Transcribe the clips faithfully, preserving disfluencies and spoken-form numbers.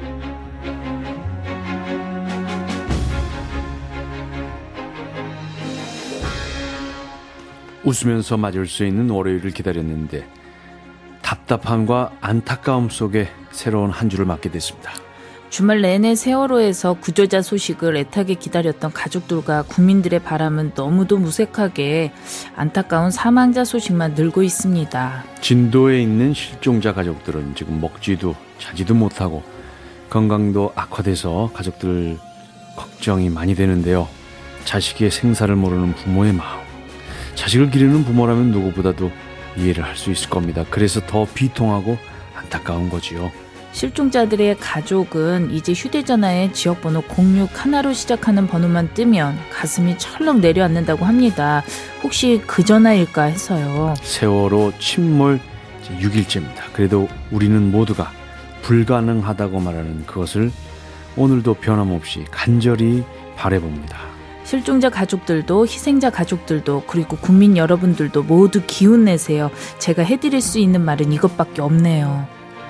웃으면서 맞을 수 있는 월요일을 기다렸는데 답답함과 안타까움 속에 새로운 한 주를 맞게 됐습니다. 주말 내내 세월호에서 구조자 소식을 애타게 기다렸던 가족들과 국민들의 바람은 너무도 무색하게 안타까운 사망자 소식만 늘고 있습니다. 진도에 있는 실종자 가족들은 지금 먹지도 자지도 못하고 건강도 악화돼서 가족들 걱정이 많이 되는데요. 자식의 생사를 모르는 부모의 마음, 자식을 기르는 부모라면 누구보다도 이해를 할 수 있을 겁니다. 그래서 더 비통하고 안타까운 거지요. 실종자들의 가족은 이제 휴대전화에 지역번호 공육 하나로 시작하는 번호만 뜨면 가슴이 철렁 내려앉는다고 합니다. 혹시 그 전화일까 해서요. 세월호 침몰 육 일째입니다. 그래도 우리는 모두가 불가능하다고 말하는 그것을 오늘도 변함없이 간절히 바라봅니다. 실종자 가족들도 희생자 가족들도 그리고 국민 여러분들도 모두 기운 내세요. 제가 해드릴 수 있는 말은 이것밖에 없네요.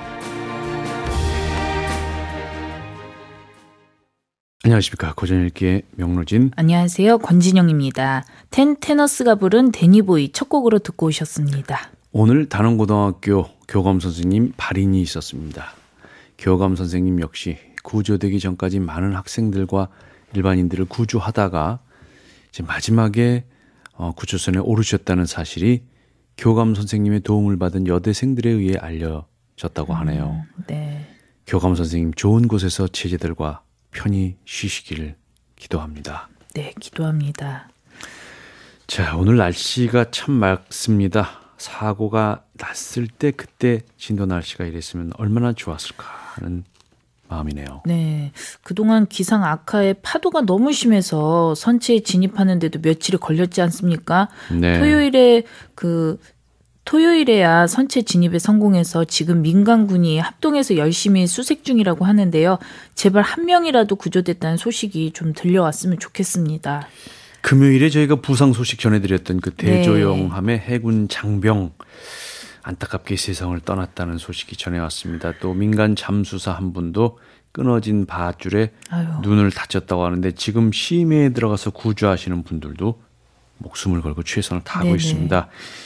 안녕하십니까. 고전읽기의 명로진. 안녕하세요. 권진영입니다. 텐 테너스가 부른 데니보이 첫 곡으로 듣고 오셨습니다. 오늘 단원고등학교 교감 선생님 발인이 있었습니다. 교감 선생님 역시 구조되기 전까지 많은 학생들과 일반인들을 구조하다가 이제 마지막에 구조선에 오르셨다는 사실이 교감 선생님의 도움을 받은 여대생들에 의해 알려졌다고 하네요. 음, 네. 교감 선생님 좋은 곳에서 제자들과 편히 쉬시기를 기도합니다. 네, 기도합니다. 자, 오늘 날씨가 참 맑습니다. 사고가 났을 때 그때 진도 날씨가 이랬으면 얼마나 좋았을까 하는 마음이네요. 네, 그동안 기상 악화에 파도가 너무 심해서 선체에 진입하는데도 며칠이 걸렸지 않습니까? 네. 토요일에 그 토요일에야 선체 진입에 성공해서 지금 민간군이 합동해서 열심히 수색 중이라고 하는데요. 제발 한 명이라도 구조됐다는 소식이 좀 들려왔으면 좋겠습니다. 금요일에 저희가 부상 소식 전해드렸던 그 대조영함의 네. 해군 장병 안타깝게 세상을 떠났다는 소식이 전해왔습니다. 또 민간 잠수사 한 분도 끊어진 밧줄에 아유. 눈을 다쳤다고 하는데 지금 심해에 들어가서 구조하시는 분들도 목숨을 걸고 최선을 다하고 네네. 있습니다.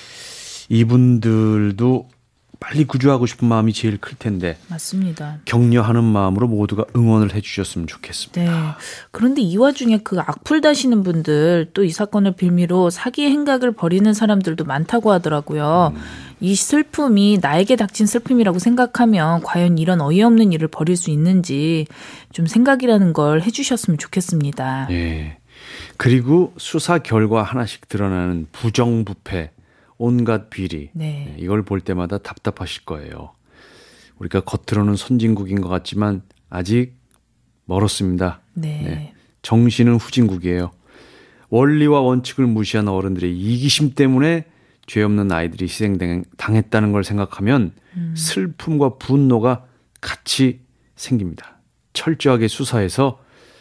이분들도 빨리 구조하고 싶은 마음이 제일 클 텐데 맞습니다. 격려하는 마음으로 모두가 응원을 해 주셨으면 좋겠습니다. 네. 그런데 이 와중에 그 악플 다시는 분들 또 이 사건을 빌미로 사기 행각을 벌이는 사람들도 많다고 하더라고요. 음. 이 슬픔이 나에게 닥친 슬픔이라고 생각하면 과연 이런 어이없는 일을 벌일 수 있는지 좀 생각이라는 걸 해주셨으면 좋겠습니다. 예. 그리고 수사 결과 하나씩 드러나는 부정부패 온갖 비리 네. 이걸 볼 때마다 답답하실 거예요. 우리가 겉으로는 선진국인 것 같지만 아직 멀었습니다. 네. 네. 정신은 후진국이에요. 원리와 원칙을 무시한 어른들의 이기심 때문에 죄 없는 아이들이 희생당했다는 걸 생각하면 음. 슬픔과 분노가 같이 생깁니다. 철저하게 수사해서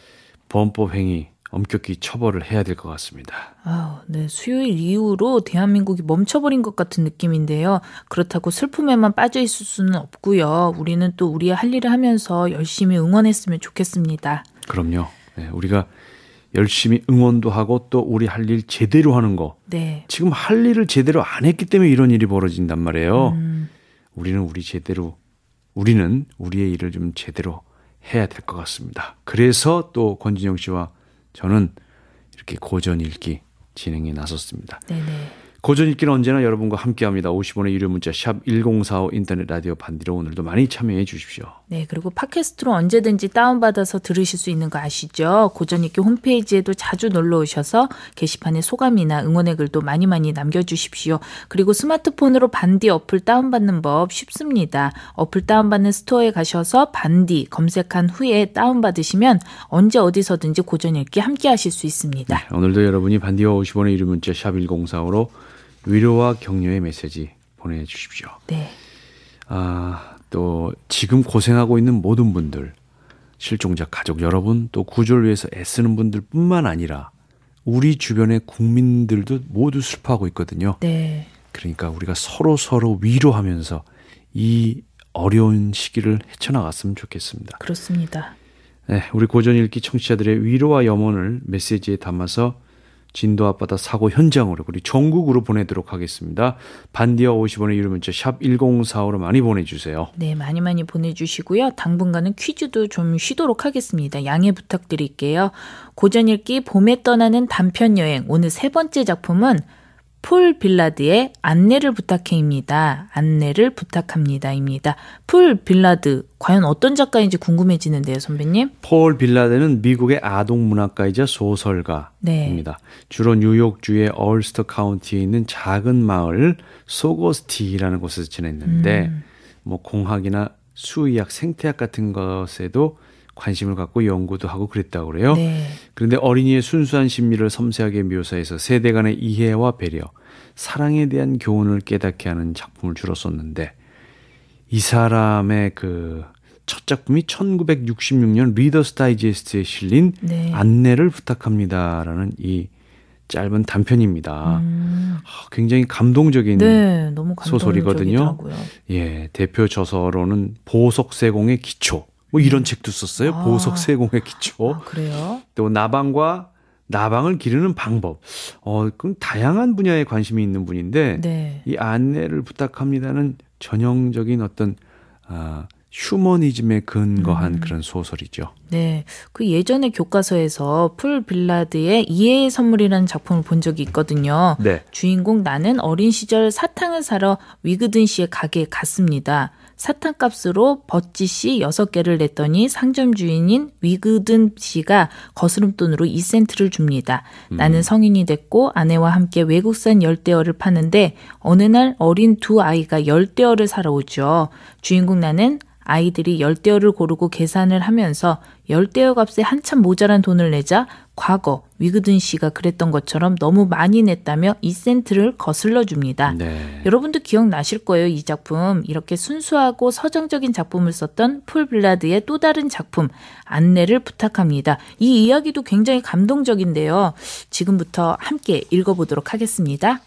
범법행위 엄격히 처벌을 해야 될 것 같습니다. 아, 네, 수요일 이후로 대한민국이 멈춰버린 것 같은 느낌인데요. 그렇다고 슬픔에만 빠져 있을 수는 없고요. 우리는 또 우리의 할 일을 하면서 열심히 응원했으면 좋겠습니다. 그럼요. 네, 우리가 열심히 응원도 하고 또 우리 할 일 제대로 하는 거. 네. 지금 할 일을 제대로 안 했기 때문에 이런 일이 벌어진단 말이에요. 음. 우리는 우리 제대로 우리는 우리의 일을 좀 제대로 해야 될 것 같습니다. 그래서 또 권진영 씨와 저는 이렇게 고전 읽기 진행에 나섰습니다. 네네. 고전 읽기는 언제나 여러분과 함께합니다. 오십 원의 유료 문자 샵 일공사오 인터넷 라디오 반디로 오늘도 많이 참여해 주십시오. 네, 그리고 팟캐스트로 언제든지 다운받아서 들으실 수 있는 거 아시죠? 고전 읽기 홈페이지에도 자주 놀러 오셔서 게시판에 소감이나 응원의 글도 많이 많이 남겨주십시오. 그리고 스마트폰으로 반디 어플 다운받는 법 쉽습니다. 어플 다운받는 스토어에 가셔서 반디 검색한 후에 다운받으시면 언제 어디서든지 고전 읽기 함께 하실 수 있습니다. 네, 오늘도 여러분이 반디와 오십 원의 유료 문자 샵 일공사오로 위로와 격려의 메시지 보내주십시오. 네. 아, 또 지금 고생하고 있는 모든 분들, 실종자 가족 여러분, 또 구조를 위해서 애쓰는 분들 뿐만 아니라 우리 주변의 국민들도 모두 슬퍼하고 있거든요. 네. 그러니까 우리가 서로 서로 위로하면서 이 어려운 시기를 헤쳐나갔으면 좋겠습니다. 그렇습니다. 네, 우리 고전 읽기 청취자들의 위로와 염원을 메시지에 담아서 진도 앞바다 사고 현장으로 우리 전국으로 보내도록 하겠습니다. 반디와 오십 원의 유료 문자 샵 일공사오로 많이 보내주세요. 네, 많이 많이 보내주시고요. 당분간은 퀴즈도 좀 쉬도록 하겠습니다. 양해 부탁드릴게요. 고전 읽기 봄에 떠나는 단편 여행 오늘 세 번째 작품은 폴 빌라드의 안내를 부탁해입니다. 안내를 부탁합니다입니다. 폴 빌라드 과연 어떤 작가인지 궁금해지는데요, 선배님. 폴 빌라드는 미국의 아동 문학가이자 소설가입니다. 네. 주로 뉴욕주의 얼스터 카운티에 있는 작은 마을 소거스티라는 곳에서 지냈는데 음. 뭐 공학이나 수의학, 생태학 같은 것에도 관심을 갖고 연구도 하고 그랬다고 그래요. 네. 그런데 어린이의 순수한 심리를 섬세하게 묘사해서 세대 간의 이해와 배려, 사랑에 대한 교훈을 깨닫게 하는 작품을 주로 썼는데 이 사람의 그 첫 작품이 천구백육십육 년 리더스 다이제스트에 실린 네. 안내를 부탁합니다라는 이 짧은 단편입니다. 음. 굉장히 감동적인 네, 너무 소설이거든요. 감동적이더라고요. 예, 대표 저서로는 보석세공의 기초. 뭐 이런 책도 썼어요. 아. 보석세공의 기초. 아, 그래요? 또 나방과 나방을 기르는 방법. 어, 그럼 다양한 분야에 관심이 있는 분인데 네. 이 안내를 부탁합니다는 전형적인 어떤 아, 휴머니즘에 근거한 음. 그런 소설이죠. 네, 그 예전에 교과서에서 폴 빌라드의 이해의 선물이라는 작품을 본 적이 있거든요. 네. 주인공 나는 어린 시절 사탕을 사러 위그든 씨의 가게에 갔습니다. 사탕값으로 버찌씨 여섯 개를 냈더니 상점 주인인 위그든 씨가 거스름돈으로 이 센트를 줍니다. 음. 나는 성인이 됐고 아내와 함께 외국산 열대어를 파는데 어느 날 어린 두 아이가 열대어를 사러 오죠. 주인공 나는 아이들이 열대어를 고르고 계산을 하면서 열대어 값에 한참 모자란 돈을 내자 과거 위그든 씨가 그랬던 것처럼 너무 많이 냈다며 이 센트를 거슬러 줍니다. 네. 여러분도 기억나실 거예요. 이 작품. 이렇게 순수하고 서정적인 작품을 썼던 폴 빌라드의 또 다른 작품 안내를 부탁합니다. 이 이야기도 굉장히 감동적인데요. 지금부터 함께 읽어보도록 하겠습니다.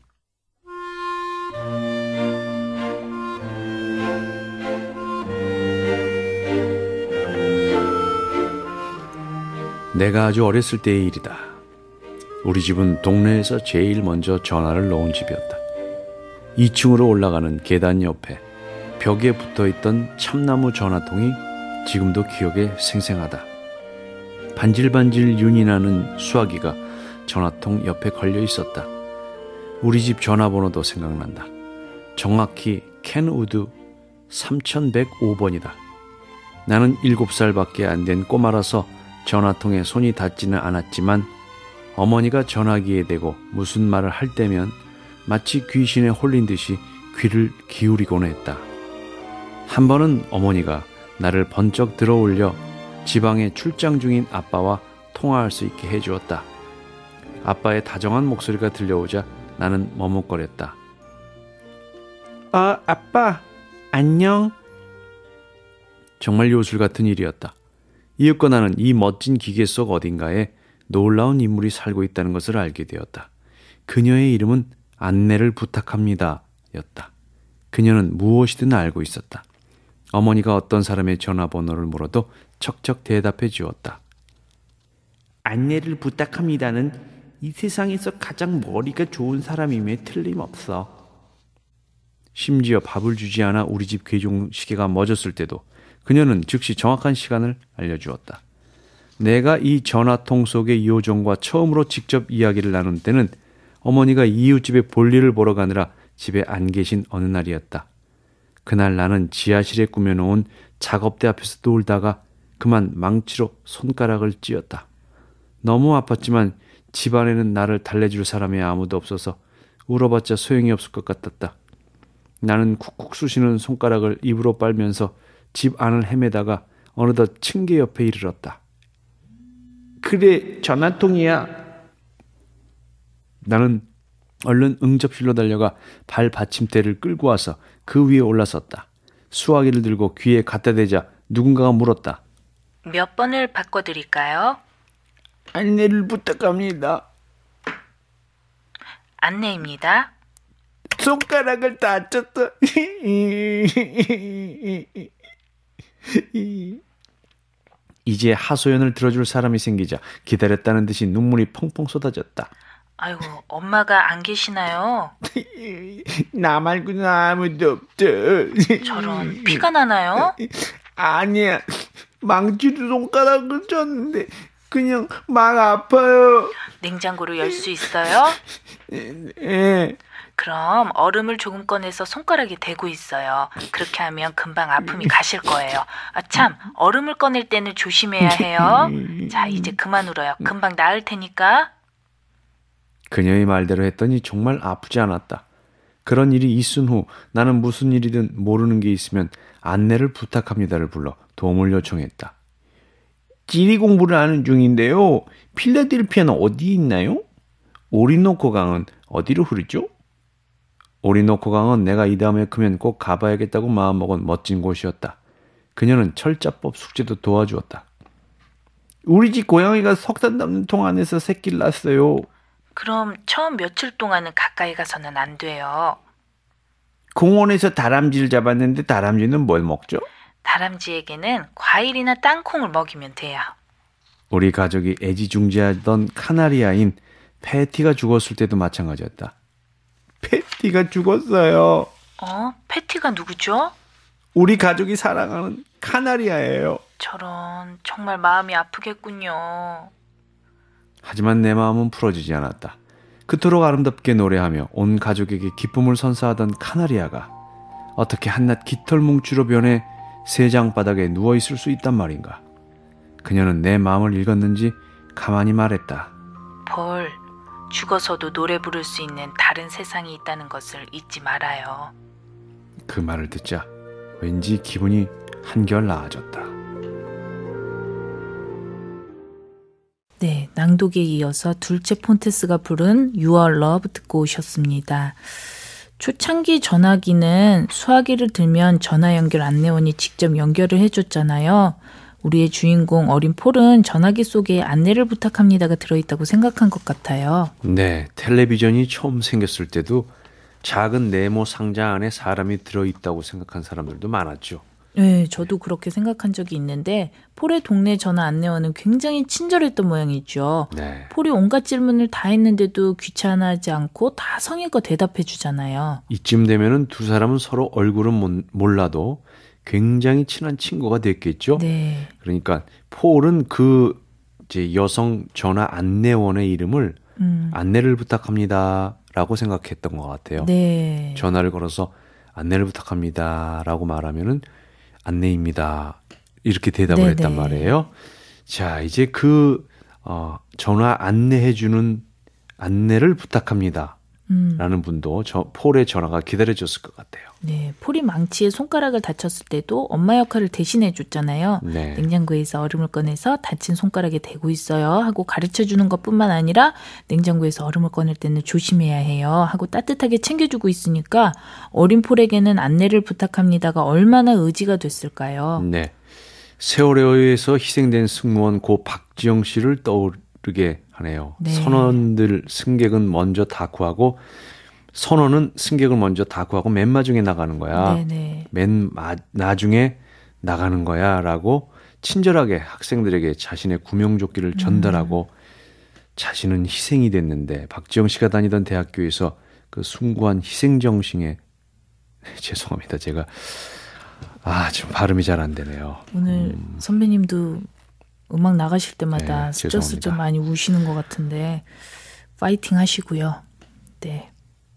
내가 아주 어렸을 때의 일이다. 우리 집은 동네에서 제일 먼저 전화를 넣은 집이었다. 이 층으로 올라가는 계단 옆에 벽에 붙어있던 참나무 전화통이 지금도 기억에 생생하다. 반질반질 윤이 나는 수화기가 전화통 옆에 걸려 있었다. 우리 집 전화번호도 생각난다. 정확히 켄우드 삼천백오 번이다. 나는 일곱 살밖에 안 된 꼬마라서 전화통에 손이 닿지는 않았지만 어머니가 전화기에 대고 무슨 말을 할 때면 마치 귀신에 홀린 듯이 귀를 기울이곤 했다. 한 번은 어머니가 나를 번쩍 들어올려 지방에 출장 중인 아빠와 통화할 수 있게 해주었다. 아빠의 다정한 목소리가 들려오자 나는 머뭇거렸다. 아, 아빠, 안녕. 정말 요술 같은 일이었다. 이윽고 나는 이 멋진 기계 속 어딘가에 놀라운 인물이 살고 있다는 것을 알게 되었다. 그녀의 이름은 안내를 부탁합니다 였다. 그녀는 무엇이든 알고 있었다. 어머니가 어떤 사람의 전화번호를 물어도 척척 대답해 주었다. 안내를 부탁합니다는 이 세상에서 가장 머리가 좋은 사람임에 틀림없어. 심지어 밥을 주지 않아 우리 집 괴종 시계가 멎었을 때도 그녀는 즉시 정확한 시간을 알려주었다. 내가 이 전화통 속의 요정과 처음으로 직접 이야기를 나눈 때는 어머니가 이웃집에 볼일을 보러 가느라 집에 안 계신 어느 날이었다. 그날 나는 지하실에 꾸며놓은 작업대 앞에서 놀다가 그만 망치로 손가락을 찧었다. 너무 아팠지만 집안에는 나를 달래줄 사람이 아무도 없어서 울어봤자 소용이 없을 것 같았다. 나는 쿡쿡 쑤시는 손가락을 입으로 빨면서 집 안을 헤매다가 어느덧 층계 옆에 이르렀다. 그래, 전화통이야. 나는 얼른 응접실로 달려가 발 받침대를 끌고 와서 그 위에 올라섰다. 수화기를 들고 귀에 갖다 대자 누군가가 물었다. 몇 번을 바꿔드릴까요? 안내를 부탁합니다. 안내입니다. 손가락을 다쳤어. 이제 하소연을 들어줄 사람이 생기자 기다렸다는 듯이 눈물이 펑펑 쏟아졌다. 아이고, 엄마가 안 계시나요? 나 말고는 아무도 없어. 저런, 피가 나나요? 아니야, 망치로 손가락을 쳤는데 그냥 막 아파요. 냉장고를 열 수 있어요? 예. 그럼 얼음을 조금 꺼내서 손가락에 대고 있어요. 그렇게 하면 금방 아픔이 가실 거예요. 아, 참, 얼음을 꺼낼 때는 조심해야 해요. 자, 이제 그만 울어요. 금방 나을 테니까. 그녀의 말대로 했더니 정말 아프지 않았다. 그런 일이 있은 후 나는 무슨 일이든 모르는 게 있으면 안내를 부탁합니다를 불러 도움을 요청했다. 지리 공부를 하는 중인데요. 필라델피아는 어디 있나요? 오리노코 강은 어디로 흐르죠? 오리노코 강은 내가 이 다음에 크면 꼭 가봐야겠다고 마음먹은 멋진 곳이었다. 그녀는 철자법 숙제도 도와주었다. 우리 집 고양이가 석탄 담는 통 안에서 새끼를 낳았어요. 그럼 처음 며칠 동안은 가까이 가서는 안 돼요. 공원에서 다람쥐를 잡았는데 다람쥐는 뭘 먹죠? 다람쥐에게는 과일이나 땅콩을 먹이면 돼요. 우리 가족이 애지중지하던 카나리아인 패티가 죽었을 때도 마찬가지였다. 패티가 죽었어요. 어? 패티가 누구죠? 우리 가족이 사랑하는 카나리아예요. 저런, 정말 마음이 아프겠군요. 하지만 내 마음은 풀어지지 않았다. 그토록 아름답게 노래하며 온 가족에게 기쁨을 선사하던 카나리아가 어떻게 한낱 깃털뭉치로 변해 세장바닥에 누워있을 수 있단 말인가. 그녀는 내 마음을 읽었는지 가만히 말했다. 볼, 죽어서도 노래 부를 수 있는 다른 세상이 있다는 것을 잊지 말아요. 그 말을 듣자 왠지 기분이 한결 나아졌다. 네, 낭독에 이어서 둘째 폰테스가 부른 You Are Love 듣고 오셨습니다. 초창기 전화기는 수화기를 들면 전화 연결 안내원이 직접 연결을 해줬잖아요. 우리의 주인공 어린 폴은 전화기 속에 안내를 부탁합니다가 들어있다고 생각한 것 같아요. 네, 텔레비전이 처음 생겼을 때도 작은 네모 상자 안에 사람이 들어있다고 생각한 사람들도 많았죠. 네, 저도 그렇게 생각한 적이 있는데 폴의 동네 전화 안내원은 굉장히 친절했던 모양이죠. 네. 폴이 온갖 질문을 다 했는데도 귀찮아하지 않고 다 성의껏 대답해 주잖아요. 이쯤 되면은 두 사람은 서로 얼굴은 몰라도 굉장히 친한 친구가 됐겠죠. 네. 그러니까 폴은 그 이제 여성 전화 안내원의 이름을 음. 안내를 부탁합니다라고 생각했던 것 같아요. 네. 전화를 걸어서 안내를 부탁합니다라고 말하면은 안내입니다. 이렇게 대답을 네네. 했단 말이에요. 자, 이제 그 어, 전화 안내해주는 안내를 부탁합니다. 음. 라는 분도 저 폴의 전화가 기다려졌을 것 같아요. 네, 폴이 망치에 손가락을 다쳤을 때도 엄마 역할을 대신해 줬잖아요. 네. 냉장고에서 얼음을 꺼내서 다친 손가락에 대고 있어요 하고 가르쳐 주는 것뿐만 아니라 냉장고에서 얼음을 꺼낼 때는 조심해야 해요 하고 따뜻하게 챙겨주고 있으니까 어린 폴에게는 안내를 부탁합니다가 얼마나 의지가 됐을까요? 네. 세월호에서 희생된 승무원 고 박지영 씨를 떠오르게 하네요. 네. 선원들 승객은 먼저 다 구하고 선원은 승객을 먼저 다 구하고 맨 마중에 나가는 거야. 네네. 맨 마, 나중에 나가는 거야 라고 친절하게 학생들에게 자신의 구명조끼를 전달하고 음. 자신은 희생이 됐는데 박지영 씨가 다니던 대학교에서 그 숭고한 희생정신에 죄송합니다. 제가 아 지금 발음이 잘 안 되네요. 오늘 음. 선배님도 음악 나가실 때마다 네, 슬쩍슬쩍 많이 우시는 것 같은데 파이팅 하시고요. 네.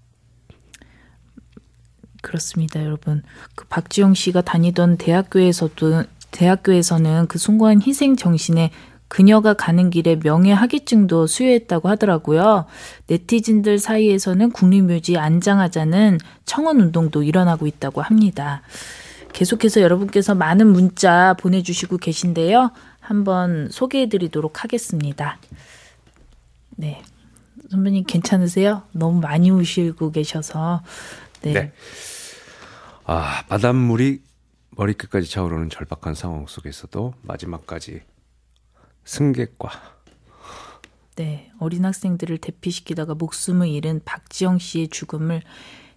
그렇습니다, 여러분. 그 박지영 씨가 다니던 대학교에서도 대학교에서는 그 숭고한 희생 정신에 그녀가 가는 길에 명예학위증도 수여했다고 하더라고요. 네티즌들 사이에서는 국립묘지 안장하자는 청원 운동도 일어나고 있다고 합니다. 계속해서 여러분께서 많은 문자 보내주시고 계신데요. 한번 소개해드리도록 하겠습니다. 네, 선배님 괜찮으세요? 너무 많이 우시고 계셔서. 네. 네. 아, 바닷물이 머리끝까지 차오르는 절박한 상황 속에서도 마지막까지 승객과 네, 어린 학생들을 대피시키다가 목숨을 잃은 박지영 씨의 죽음을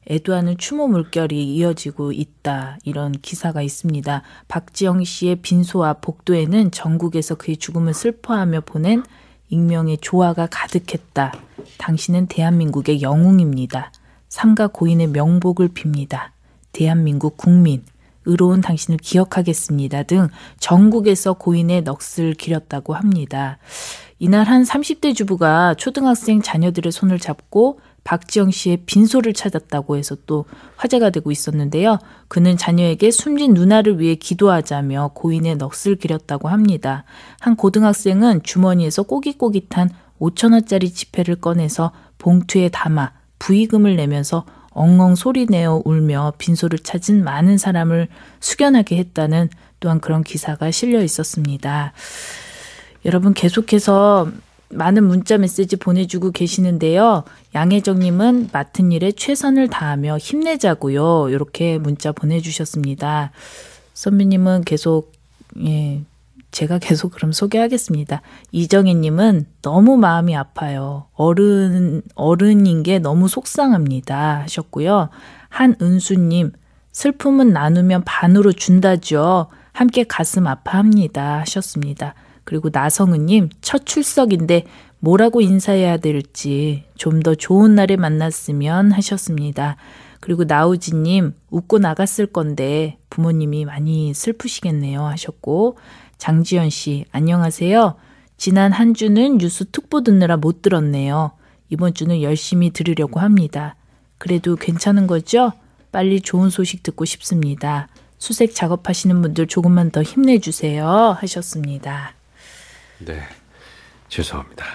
애도하는 추모 물결이 이어지고 있다. 이런 기사가 있습니다. 박지영 씨의 빈소와 복도에는 전국에서 그의 죽음을 슬퍼하며 보낸 익명의 조화가 가득했다. 당신은 대한민국의 영웅입니다. 삼가 고인의 명복을 빕니다. 대한민국 국민, 의로운 당신을 기억하겠습니다. 등 전국에서 고인의 넋을 기렸다고 합니다. 이날 한 삼십 대 주부가 초등학생 자녀들의 손을 잡고 박지영 씨의 빈소를 찾았다고 해서 또 화제가 되고 있었는데요. 그는 자녀에게 숨진 누나를 위해 기도하자며 고인의 넋을 기렸다고 합니다. 한 고등학생은 주머니에서 꼬깃꼬깃한 오천 원짜리 지폐를 꺼내서 봉투에 담아 부의금을 내면서 엉엉 소리내어 울며 빈소를 찾은 많은 사람을 숙연하게 했다는 또한 그런 기사가 실려 있었습니다. 여러분 계속해서 많은 문자 메시지 보내주고 계시는데요. 양혜정님은 맡은 일에 최선을 다하며 힘내자고요. 이렇게 문자 보내주셨습니다. 선배님은 계속 예, 제가 계속 그럼 소개하겠습니다. 이정혜님은 너무 마음이 아파요. 어른 어른인 게 너무 속상합니다 하셨고요. 한은수님 슬픔은 나누면 반으로 준다죠. 함께 가슴 아파합니다 하셨습니다. 그리고 나성은님 첫 출석인데 뭐라고 인사해야 될지 좀 더 좋은 날에 만났으면 하셨습니다. 그리고 나우지님 웃고 나갔을 건데 부모님이 많이 슬프시겠네요 하셨고 장지연 씨 안녕하세요. 지난 한 주는 뉴스 특보 듣느라 못 들었네요. 이번 주는 열심히 들으려고 합니다. 그래도 괜찮은 거죠? 빨리 좋은 소식 듣고 싶습니다. 수색 작업하시는 분들 조금만 더 힘내주세요 하셨습니다. 네, 죄송합니다.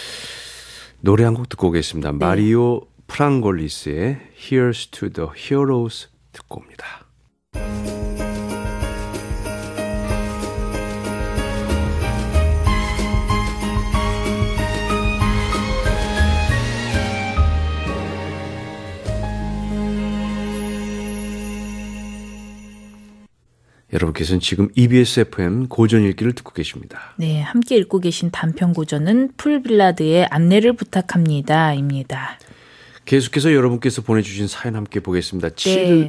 노래 한 곡 듣고 오겠습니다. 네. 마리오 프랑골리스의 Here's to the Heroes 듣고 옵니다. 여러분께서는 지금 이비에스 에프엠 고전 읽기를 듣고 계십니다. 네, 함께 읽고 계신 단편 고전은 풀빌라드의 안내를 부탁합니다. 입니다. 계속해서 여러분께서 보내주신 사연 함께 보겠습니다. 네.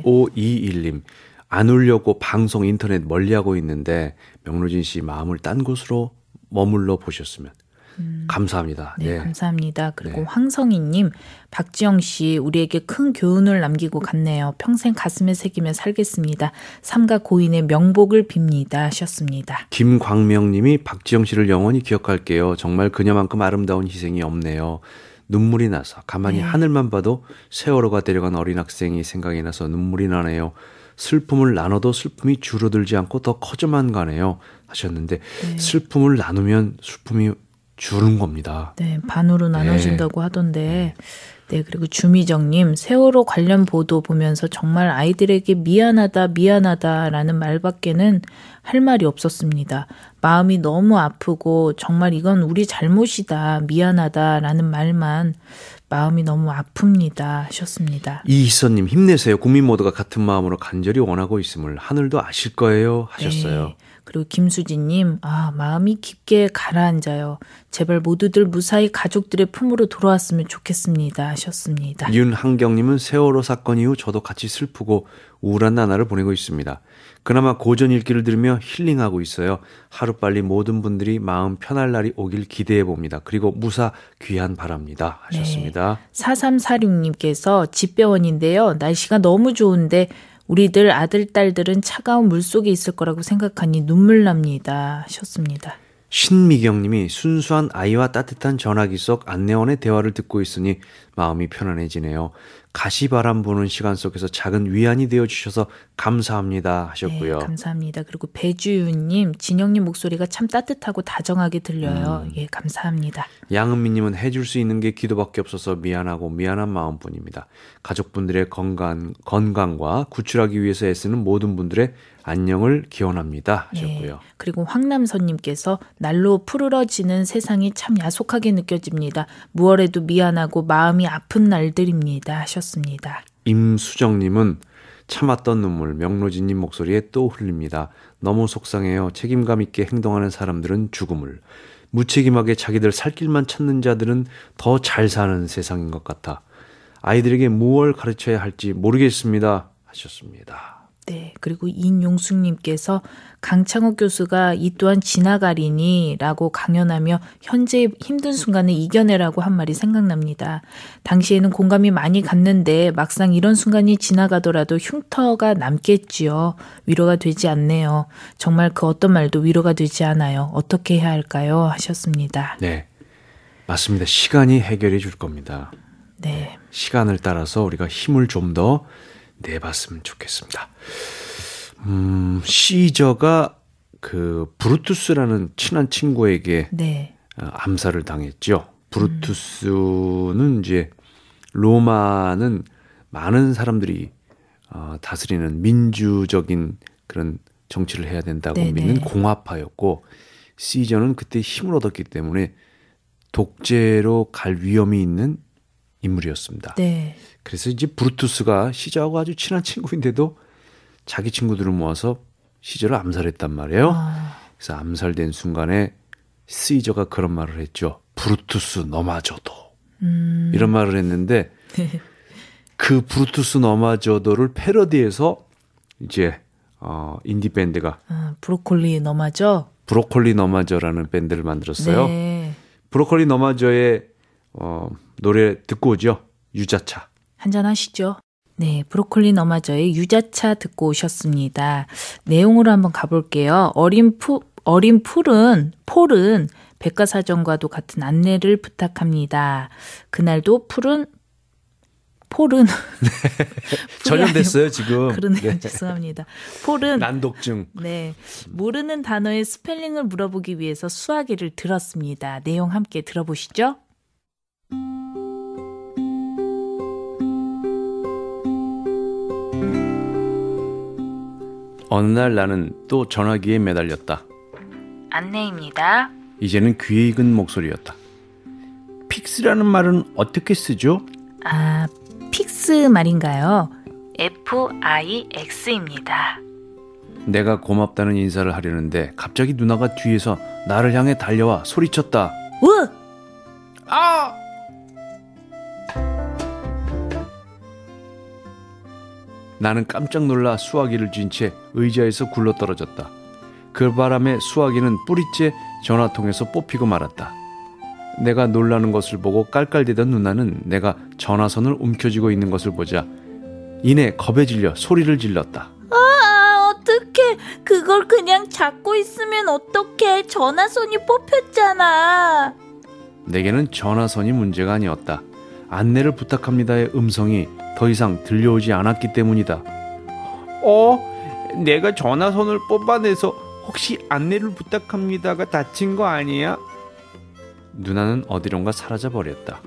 칠오이일님 안 울려고 방송 인터넷 멀리하고 있는데 명로진 씨 마음을 딴 곳으로 머물러 보셨으면 음, 감사합니다. 네, 네. 감사합니다. 그리고 네. 황성희님, 박지영 씨 우리에게 큰 교훈을 남기고 갔네요. 평생 가슴에 새기며 살겠습니다. 삼가 고인의 명복을 빕니다 하셨습니다. 김광명님이 박지영 씨를 영원히 기억할게요. 정말 그녀만큼 아름다운 희생이 없네요. 눈물이 나서 가만히 네. 하늘만 봐도 세월호가 데려간 어린 학생이 생각이 나서 눈물이 나네요. 슬픔을 나눠도 슬픔이 줄어들지 않고 더 커져만 가네요 하셨는데 네. 슬픔을 나누면 슬픔이 주는 겁니다. 네, 반으로 나눠진다고 네. 하던데 네, 그리고 주미정님 세월호 관련 보도 보면서 정말 아이들에게 미안하다 미안하다라는 말밖에는 할 말이 없었습니다. 마음이 너무 아프고 정말 이건 우리 잘못이다 미안하다라는 말만 마음이 너무 아픕니다 하셨습니다. 이희선님 힘내세요. 국민 모두가 같은 마음으로 간절히 원하고 있음을 하늘도 아실 거예요 하셨어요. 네. 그리고 김수진님, 아, 마음이 깊게 가라앉아요. 제발 모두들 무사히 가족들의 품으로 돌아왔으면 좋겠습니다 하셨습니다. 윤한경님은 세월호 사건 이후 저도 같이 슬프고 우울한 나날을 보내고 있습니다. 그나마 고전 읽기를 들으며 힐링하고 있어요. 하루빨리 모든 분들이 마음 편할 날이 오길 기대해 봅니다. 그리고 무사 귀한 바랍니다 하셨습니다. 네. 사삼사육님께서 집배원인데요. 날씨가 너무 좋은데 우리들 아들, 딸들은 차가운 물속에 있을 거라고 생각하니 눈물 납니다 하셨습니다. 신미경님이 순수한 아이와 따뜻한 전화기 속 안내원의 대화를 듣고 있으니 마음이 편안해지네요. 가시바람 부는 시간 속에서 작은 위안이 되어주셔서 감사합니다 하셨고요. 네, 감사합니다. 그리고 배주윤님, 진영님 목소리가 참 따뜻하고 다정하게 들려요. 음. 예, 감사합니다. 양은미님은 해줄 수 있는 게 기도밖에 없어서 미안하고 미안한 마음뿐입니다. 가족분들의 건강, 건강과 구출하기 위해서 애쓰는 모든 분들의 안녕을 기원합니다 하셨고요. 네, 그리고 황남선님께서 날로 푸르러지는 세상이 참 야속하게 느껴집니다. 무얼해도 미안하고 마음이 아픈 날들입니다 하셨습니다. 임수정님은 참았던 눈물 명로진님 목소리에 또 흘립니다. 너무 속상해요. 책임감 있게 행동하는 사람들은 죽음을, 무책임하게 자기들 살 길만 찾는 자들은 더 잘 사는 세상인 것 같아 아이들에게 무엇을 가르쳐야 할지 모르겠습니다 하셨습니다. 네, 그리고 인용숙님께서 강창욱 교수가 이 또한 지나가리니 라고 강연하며 현재의 힘든 순간을 이겨내라고 한 말이 생각납니다. 당시에는 공감이 많이 갔는데 막상 이런 순간이 지나가더라도 흉터가 남겠지요. 위로가 되지 않네요. 정말 그 어떤 말도 위로가 되지 않아요. 어떻게 해야 할까요? 하셨습니다. 네, 맞습니다. 시간이 해결해 줄 겁니다. 네. 시간을 따라서 우리가 힘을 좀 더 내봤으면 좋겠습니다. 음, 시저가 그 브루투스라는 친한 친구에게 네. 어, 암살을 당했죠. 브루투스는 이제 로마는 많은 사람들이 어, 다스리는 민주적인 그런 정치를 해야 된다고 네네. 믿는 공화파였고, 시저는 그때 힘을 얻었기 때문에 독재로 갈 위험이 있는 인물이었습니다. 네. 그래서 이제 브루투스가 시저하고 아주 친한 친구인데도 자기 친구들을 모아서 시저를 암살했단 말이에요. 아. 그래서 암살된 순간에 시저가 그런 말을 했죠. 브루투스 너마저도. 음. 이런 말을 했는데 그 브루투스 너마저도를 패러디해서 이제 어, 인디 밴드가 아, 브로콜리 너마저? 브로콜리 너마저라는 밴드를 만들었어요. 네. 브로콜리 너마저의 어, 노래 듣고 오죠. 유자차. 한잔 하시죠. 네, 브로콜리 너마저의 유자차 듣고 오셨습니다. 내용으로 한번 가볼게요. 어린 푸, 어린 풀은, 폴은 백과사전과도 같은 안내를 부탁합니다. 그날도 풀은, 폴은. 전염됐어요, 지금. 그러네요. 네. 죄송합니다. 폴은. 난독증. 네. 모르는 단어의 스펠링을 물어보기 위해서 수화기를 들었습니다. 내용 함께 들어보시죠. 어느 날 나는 또 전화기에 매달렸다. 안내입니다. 이제는 귀에 익은 목소리였다. 픽스라는 말은 어떻게 쓰죠? 아, 픽스 말인가요? 에프 아이 엑스입니다. 내가 고맙다는 인사를 하려는데 갑자기 누나가 뒤에서 나를 향해 달려와 소리쳤다. 으! 아! 나는 깜짝 놀라 수화기를 쥔 채 의자에서 굴러떨어졌다. 그 바람에 수화기는 뿌리째 전화통에서 뽑히고 말았다. 내가 놀라는 것을 보고 깔깔대던 누나는 내가 전화선을 움켜쥐고 있는 것을 보자 이내 겁에 질려 소리를 질렀다. 아, 어떡해. 그걸 그냥 잡고 있으면 어떡해. 전화선이 뽑혔잖아. 내게는 전화선이 문제가 아니었다. 안내를 부탁합니다의 음성이 더 이상 들려오지 않았기 때문이다. 어? 내가 전화선을 뽑아내서 혹시 안내를 부탁합니다가 다친 거 아니야? 누나는 어디론가 사라져버렸다.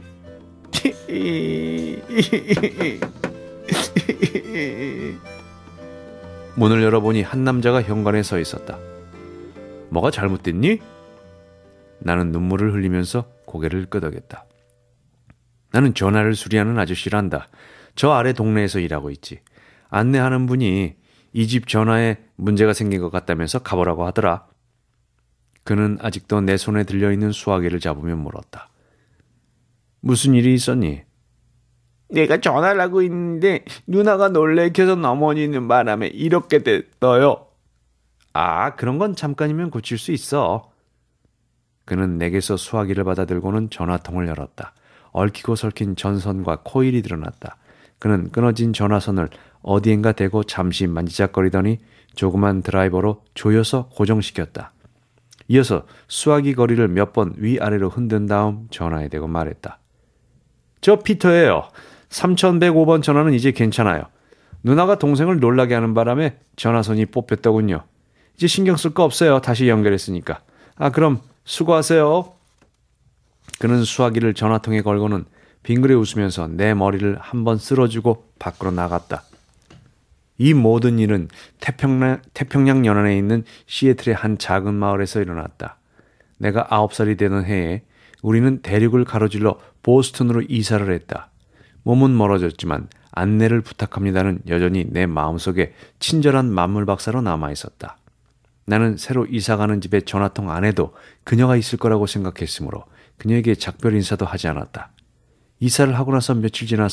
문을 열어보니 한 남자가 현관에 서 있었다. 뭐가 잘못됐니? 나는 눈물을 흘리면서 고개를 끄덕였다. 나는 전화를 수리하는 아저씨란다. 저 아래 동네에서 일하고 있지. 안내하는 분이 이 집 전화에 문제가 생긴 것 같다면서 가보라고 하더라. 그는 아직도 내 손에 들려있는 수화기를 잡으며 물었다. 무슨 일이 있었니? 내가 전화를 하고 있는데 누나가 놀래켜서 넘어지는 바람에 이렇게 됐어요. 아, 그런 건 잠깐이면 고칠 수 있어. 그는 내게서 수화기를 받아들고는 전화통을 열었다. 얽히고 설킨 전선과 코일이 드러났다. 그는 끊어진 전화선을 어디엔가 대고 잠시 만지작거리더니 조그만 드라이버로 조여서 고정시켰다. 이어서 수화기 거리를 몇 번 위아래로 흔든 다음 전화에 대고 말했다. 저 피터예요. 삼천백오 번 전화는 이제 괜찮아요. 누나가 동생을 놀라게 하는 바람에 전화선이 뽑혔더군요. 이제 신경 쓸 거 없어요. 다시 연결했으니까. 아, 그럼 수고하세요. 그는 수화기를 전화통에 걸고는 빙그레 웃으면서 내 머리를 한번 쓸어주고 밖으로 나갔다. 이 모든 일은 태평양, 태평양 연안에 있는 시애틀의 한 작은 마을에서 일어났다. 내가 아홉 살이 되던 해에 우리는 대륙을 가로질러 보스턴으로 이사를 했다. 몸은 멀어졌지만 안내를 부탁합니다는 여전히 내 마음속에 친절한 만물 박사로 남아있었다. 나는 새로 이사가는 집의 전화통 안에도 그녀가 있을 거라고 생각했으므로 그녀에게 작별 인사도 하지 않았다. 이사를 하고 나서 며칠 지나서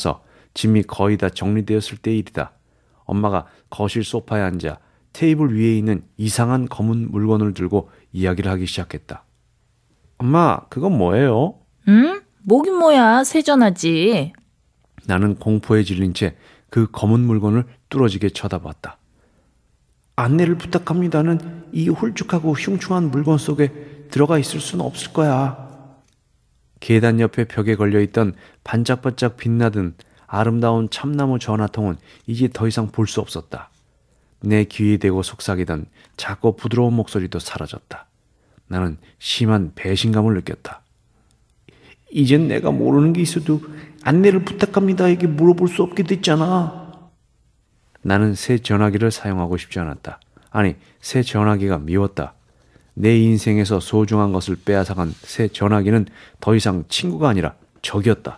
짐이 거의 다 정리되었을 때 일이다. 엄마가 거실 소파에 앉아 테이블 위에 있는 이상한 검은 물건을 들고 이야기를 하기 시작했다. 엄마, 그건 뭐예요? 응? 뭐긴 뭐야, 새 전화지. 나는 공포에 질린 채 그 검은 물건을 뚫어지게 쳐다봤다. 안내를 부탁합니다는 이 홀쭉하고 흉충한 물건 속에 들어가 있을 수는 없을 거야. 계단 옆에 벽에 걸려있던 반짝반짝 빛나던 아름다운 참나무 전화통은 이제 더 이상 볼 수 없었다. 내 귀에 대고 속삭이던 작고 부드러운 목소리도 사라졌다. 나는 심한 배신감을 느꼈다. 이젠 내가 모르는 게 있어도 안내를 부탁합니다에게 물어볼 수 없게 됐잖아. 나는 새 전화기를 사용하고 싶지 않았다. 아니, 새 전화기가 미웠다. 내 인생에서 소중한 것을 빼앗아간 새 전화기는 더 이상 친구가 아니라 적이었다.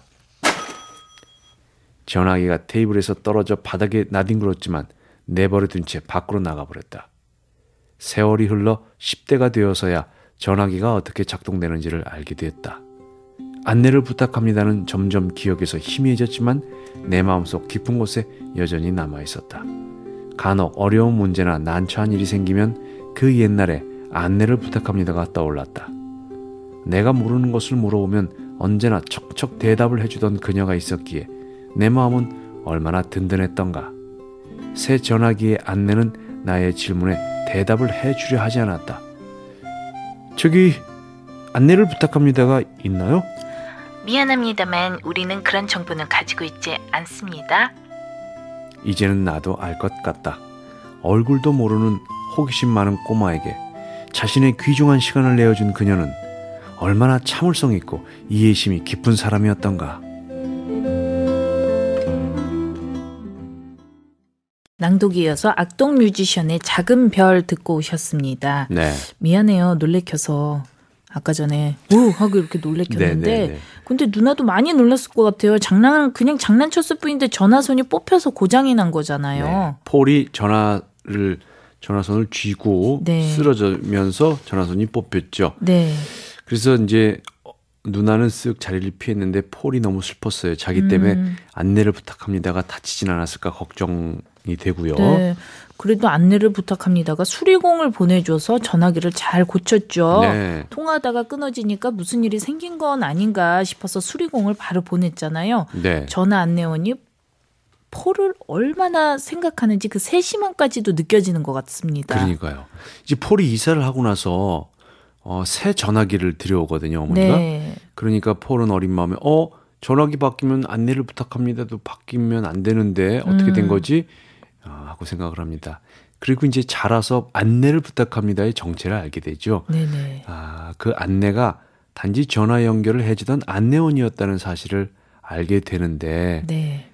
전화기가 테이블에서 떨어져 바닥에 나뒹굴었지만 내버려둔 채 밖으로 나가버렸다. 세월이 흘러 십 대가 되어서야 전화기가 어떻게 작동되는지를 알게 되었다. 안내를 부탁합니다는 점점 기억에서 희미해졌지만 내 마음속 깊은 곳에 여전히 남아있었다. 간혹 어려운 문제나 난처한 일이 생기면 그 옛날에 안내를 부탁합니다가 떠올랐다. 내가 모르는 것을 물어보면 언제나 척척 대답을 해주던 그녀가 있었기에 내 마음은 얼마나 든든했던가. 새 전화기의 안내는 나의 질문에 대답을 해주려 하지 않았다. 저기 안내를 부탁합니다가 있나요? 미안합니다만 우리는 그런 정보는 가지고 있지 않습니다. 이제는 나도 알 것 같다. 얼굴도 모르는 호기심 많은 꼬마에게 자신의 귀중한 시간을 내어준 그녀는 얼마나 참을성 있고 이해심이 깊은 사람이었던가. 낭독에 이어서 악동 뮤지션의 작은 별 듣고 오셨습니다. 네. 미안해요. 놀래켜서. 아까 전에 우 하고 이렇게 놀래켰는데 네네네. 근데 누나도 많이 놀랐을 것 같아요. 장난 그냥 장난쳤을 뿐인데 전화선이 뽑혀서 고장이 난 거잖아요. 네. 폴이 전화를 전화선을 쥐고 네. 쓰러지면서 전화선이 뽑혔죠. 네. 그래서 이제 누나는 쓱 자리를 피했는데 폴이 너무 슬펐어요. 자기 때문에 음. 안내를 부탁합니다가 다치진 않았을까 걱정이 되고요. 네. 그래도 안내를 부탁합니다가 수리공을 보내줘서 전화기를 잘 고쳤죠. 네. 통화하다가 끊어지니까 무슨 일이 생긴 건 아닌가 싶어서 수리공을 바로 보냈잖아요. 네. 전화 안내원이 폴을 얼마나 생각하는지 그 세심함까지도 느껴지는 것 같습니다. 그러니까요. 이제 폴이 이사를 하고 나서 어, 새 전화기를 들여오거든요, 어머니가. 네. 그러니까 폴은 어린 마음에 어 전화기 바뀌면 안내를 부탁합니다도 바뀌면 안 되는데 어떻게 된 음. 거지? 아, 하고 생각을 합니다. 그리고 이제 자라서 안내를 부탁합니다의 정체를 알게 되죠. 네네. 아, 그 안내가 단지 전화 연결을 해주던 안내원이었다는 사실을 알게 되는데 네.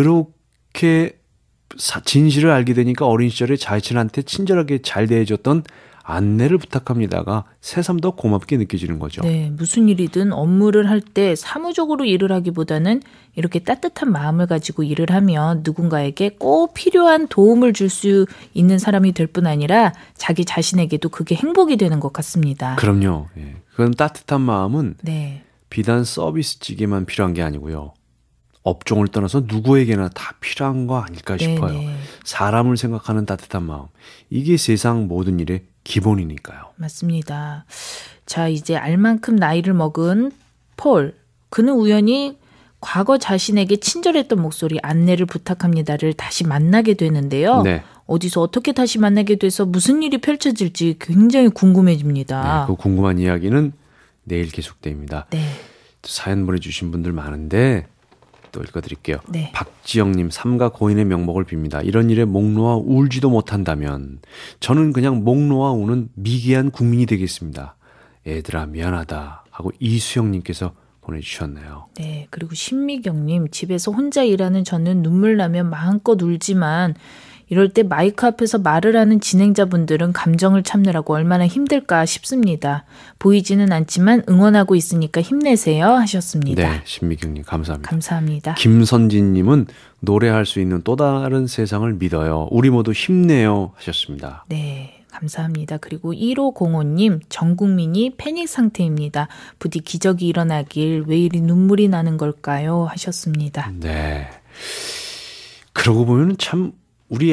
그렇게 사, 진실을 알게 되니까 어린 시절에 자신한테 친절하게 잘 대해줬던 안내를 부탁합니다가 새삼 더 고맙게 느껴지는 거죠. 네, 무슨 일이든 업무를 할 때 사무적으로 일을 하기보다는 이렇게 따뜻한 마음을 가지고 일을 하면 누군가에게 꼭 필요한 도움을 줄 수 있는 사람이 될 뿐 아니라 자기 자신에게도 그게 행복이 되는 것 같습니다. 그럼요. 예. 그런 따뜻한 마음은 네. 비단 서비스직에만 필요한 게 아니고요. 업종을 떠나서 누구에게나 다 필요한 거 아닐까 싶어요. 네네. 사람을 생각하는 따뜻한 마음. 이게 세상 모든 일의 기본이니까요. 맞습니다. 자, 이제 알만큼 나이를 먹은 폴. 그는 우연히 과거 자신에게 친절했던 목소리 안내를 부탁합니다를 다시 만나게 되는데요. 네. 어디서 어떻게 다시 만나게 돼서 무슨 일이 펼쳐질지 굉장히 궁금해집니다. 네, 그 궁금한 이야기는 내일 계속됩니다. 네. 사연 보내주신 분들 많은데 또 읽어드릴게요. 네. 박지영님, 삼가 고인의 명복을 빕니다. 이런 일에 목 놓아 울지도 못한다면 저는 그냥 목 놓아 우는 미개한 국민이 되겠습니다. 애들아 미안하다 하고 이수영님께서 보내주셨네요. 네. 그리고 신미경님, 집에서 혼자 일하는 저는 눈물 나면 마음껏 울지만 이럴 때 마이크 앞에서 말을 하는 진행자분들은 감정을 참느라고 얼마나 힘들까 싶습니다. 보이지는 않지만 응원하고 있으니까 힘내세요 하셨습니다. 네, 신미경님 감사합니다. 감사합니다. 김선진님은 노래할 수 있는 또 다른 세상을 믿어요. 우리 모두 힘내요 하셨습니다. 네, 감사합니다. 그리고 일오공오님, 전 국민이 패닉 상태입니다. 부디 기적이 일어나길 왜 이리 눈물이 나는 걸까요 하셨습니다. 네. 그러고 보면 참 우리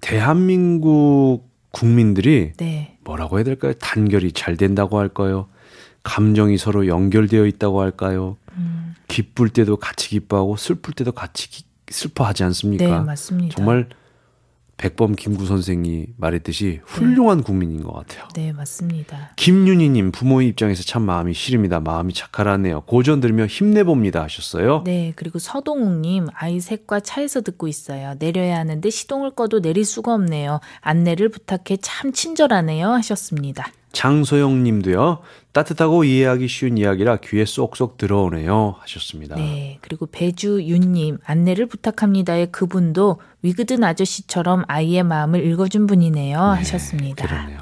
대한민국 국민들이 네. 뭐라고 해야 될까요? 단결이 잘 된다고 할까요? 감정이 서로 연결되어 있다고 할까요? 음. 기쁠 때도 같이 기뻐하고 슬플 때도 같이 기, 슬퍼하지 않습니까? 네, 맞습니다. 정말 백범 김구 선생이 말했듯이 훌륭한 네. 국민인 것 같아요. 네, 맞습니다. 김윤희님, 부모의 입장에서 참 마음이 시립니다. 마음이 착하라네요. 고전 들으며 힘내봅니다 하셨어요. 네, 그리고 서동욱님, 아이 셋과 차에서 듣고 있어요. 내려야 하는데 시동을 꺼도 내릴 수가 없네요. 안내를 부탁해 참 친절하네요 하셨습니다. 장소영 님도요. 따뜻하고 이해하기 쉬운 이야기라 귀에 쏙쏙 들어오네요 하셨습니다. 네, 그리고 배주윤님, 안내를 부탁합니다의 그분도 위그든 아저씨처럼 아이의 마음을 읽어준 분이네요 네, 하셨습니다. 그러네요.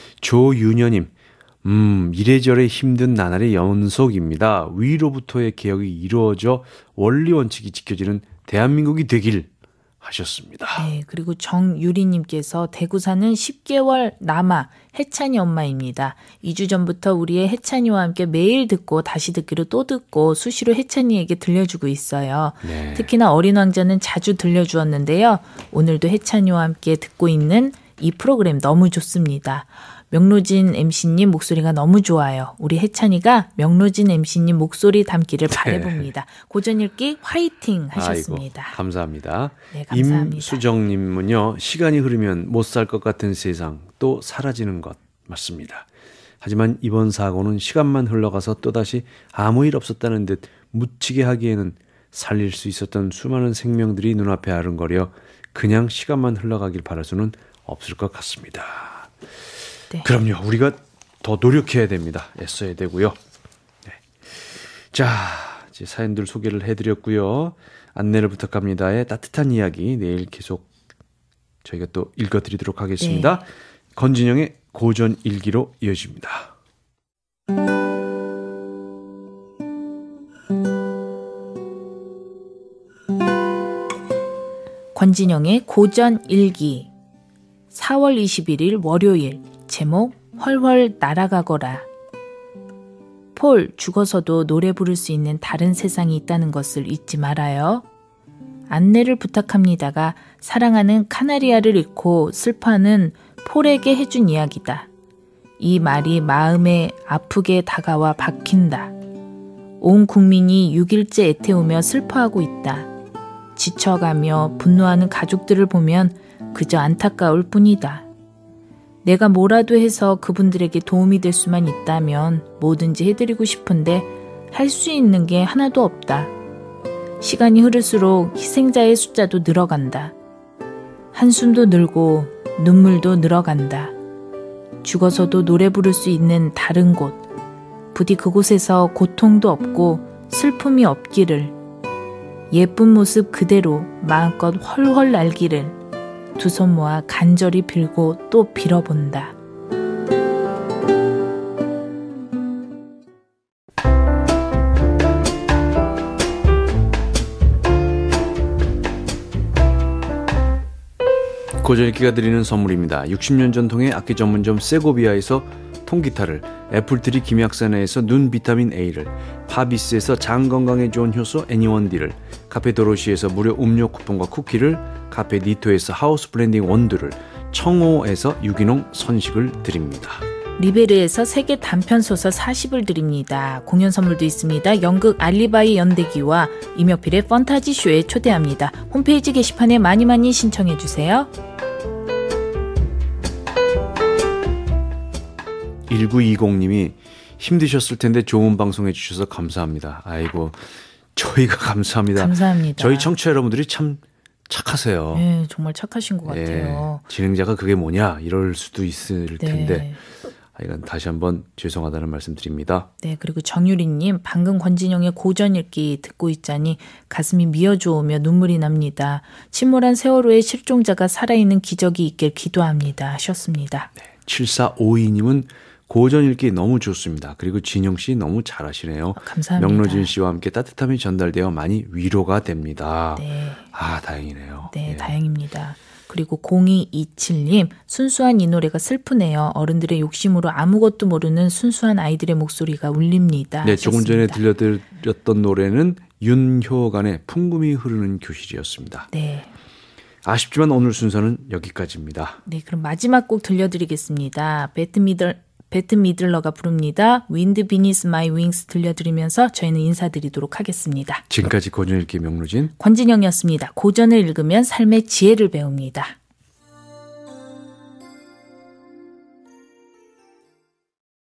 조윤여님, 음, 이래저래 힘든 나날의 연속입니다. 위로부터의 개혁이 이루어져 원리 원칙이 지켜지는 대한민국이 되길 하셨습니다. 네, 그리고 정유리님께서 대구 사는 십 개월 남아 해찬이 엄마입니다. 이 주 전부터 우리의 해찬이와 함께 매일 듣고 다시 듣기로 또 듣고 수시로 해찬이에게 들려주고 있어요. 네. 특히나 어린 왕자는 자주 들려주었는데요. 오늘도 해찬이와 함께 듣고 있는 이 프로그램 너무 좋습니다. 명로진 엠씨님 목소리가 너무 좋아요. 우리 해찬이가 명로진 엠씨님 목소리 담기를 네. 바라봅니다. 고전 읽기 화이팅 하셨습니다. 아이고, 감사합니다. 네, 감사합니다. 임수정님은요. 시간이 흐르면 못 살 것 같은 세상 또 사라지는 것 맞습니다. 하지만 이번 사고는 시간만 흘러가서 또다시 아무 일 없었다는 듯 묻히게 하기에는 살릴 수 있었던 수많은 생명들이 눈앞에 아른거려 그냥 시간만 흘러가길 바랄 수는 없을 것 같습니다. 네. 그럼요. 우리가 더 노력해야 됩니다. 애써야 되고요. 네. 자, 이제 사연들 소개를 해드렸고요. 안내를 부탁합니다의 따뜻한 이야기 내일 계속 저희가 또 읽어드리도록 하겠습니다. 네. 건진영의 고전 일기로 이어집니다. 권진영의 고전 일기 사월 이십일일 월요일 제목 헐헐 날아가거라. 폴 죽어서도 노래 부를 수 있는 다른 세상이 있다는 것을 잊지 말아요. 안내를 부탁합니다가 사랑하는 카나리아를 잃고 슬퍼하는 폴에게 해준 이야기다. 이 말이 마음에 아프게 다가와 박힌다. 온 국민이 육 일째 애태우며 슬퍼하고 있다. 지쳐가며 분노하는 가족들을 보면 그저 안타까울 뿐이다. 내가 뭐라도 해서 그분들에게 도움이 될 수만 있다면 뭐든지 해드리고 싶은데 할 수 있는 게 하나도 없다. 시간이 흐를수록 희생자의 숫자도 늘어간다. 한숨도 늘고 눈물도 늘어간다. 죽어서도 노래 부를 수 있는 다른 곳, 부디 그곳에서 고통도 없고 슬픔이 없기를, 예쁜 모습 그대로 마음껏 헐헐 날기를 두 손 모아 간절히 빌고 또 빌어본다. 고전 읽기가 드리는 선물입니다. 육십 년 전통의 악기 전문점 세고비아에서 통기타를, 애플트리 김약산에서 눈 비타민 A를, 파비스에서 장 건강에 좋은 효소 애니원디를, 카페 도로시에서 무료 음료 쿠폰과 쿠키를, 카페 니토에서 하우스 블렌딩 원두를, 청호에서 유기농 선식을 드립니다. 리베르에서 세계 단편소설 사십을 드립니다. 공연 선물도 있습니다. 연극 알리바이 연대기와 임혁필의 판타지쇼에 초대합니다. 홈페이지 게시판에 많이 많이 신청해 주세요. 일구이공님이 힘드셨을 텐데 좋은 방송 해주셔서 감사합니다. 아이고, 저희가 감사합니다. 감사합니다. 저희 청취자 여러분들이 참 착하세요. 네, 정말 착하신 것 같아요. 예, 진행자가 그게 뭐냐 이럴 수도 있을 네. 텐데 하여간 다시 한번 죄송하다는 말씀 드립니다. 네, 그리고 정유리님, 방금 권진영의 고전 읽기 듣고 있자니 가슴이 미어져오며 눈물이 납니다. 침몰한 세월호의 실종자가 살아있는 기적이 있길 기도합니다 하셨습니다. 네, 칠사오이님은 고전 읽기 너무 좋습니다. 그리고 진영 씨 너무 잘하시네요. 감사합니다. 명로진 씨와 함께 따뜻함이 전달되어 많이 위로가 됩니다. 네. 아, 다행이네요. 네, 예. 다행입니다. 그리고 공이이칠님, 순수한 이 노래가 슬프네요. 어른들의 욕심으로 아무것도 모르는 순수한 아이들의 목소리가 울립니다. 네, 조금 전에 하셨습니다. 들려드렸던 노래는 윤효간의 풍금이 흐르는 교실이었습니다. 네. 아쉽지만 오늘 순서는 여기까지입니다. 네, 그럼 마지막 곡 들려드리겠습니다. 배트 미들 배트 미들러가 부릅니다. Wind Beneath My Wings 들려드리면서 저희는 인사드리도록 하겠습니다. 지금까지 고전 읽기 명루진 권진영이었습니다. 고전을 읽으면 삶의 지혜를 배웁니다.